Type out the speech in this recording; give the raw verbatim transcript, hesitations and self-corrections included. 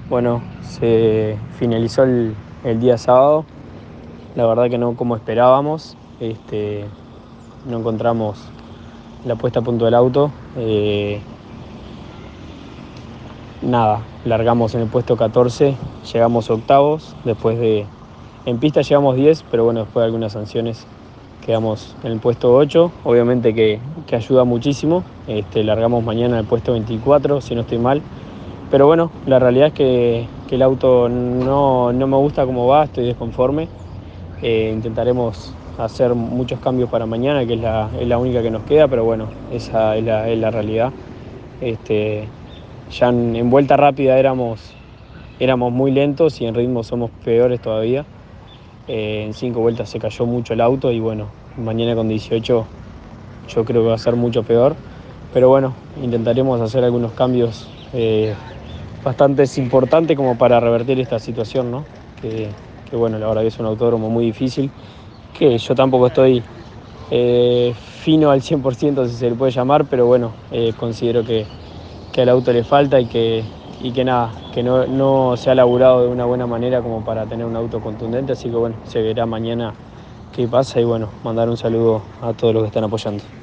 Bueno, se finalizó el, el día sábado, la verdad que no como esperábamos, este, no encontramos la puesta a punto del auto, eh, nada, largamos en el puesto catorce, llegamos octavos, después de, en pista llegamos diez, pero bueno, después de algunas sanciones quedamos en el puesto ocho, obviamente que, que ayuda muchísimo, este, largamos mañana en el puesto veinticuatro, si no estoy mal. Pero bueno, la realidad es que, que el auto no, no me gusta cómo va, estoy desconforme. Eh, intentaremos hacer muchos cambios para mañana, que es la, es la única que nos queda, pero bueno, esa es la, es la realidad. Este, ya en, en vuelta rápida éramos, éramos muy lentos y en ritmo somos peores todavía. Eh, en cinco vueltas se cayó mucho el auto y bueno, mañana con dieciocho yo creo que va a ser mucho peor. Pero bueno, intentaremos hacer algunos cambios eh, bastante importantes como para revertir esta situación, ¿no? Que, que bueno, la verdad que es un autódromo muy difícil, que yo tampoco estoy eh, fino al cien por ciento, si se le puede llamar, pero bueno, eh, considero que, que al auto le falta y que, y que nada, que no, no se ha laburado de una buena manera como para tener un auto contundente, así que bueno, se verá mañana qué pasa y bueno, mandar un saludo a todos los que están apoyando.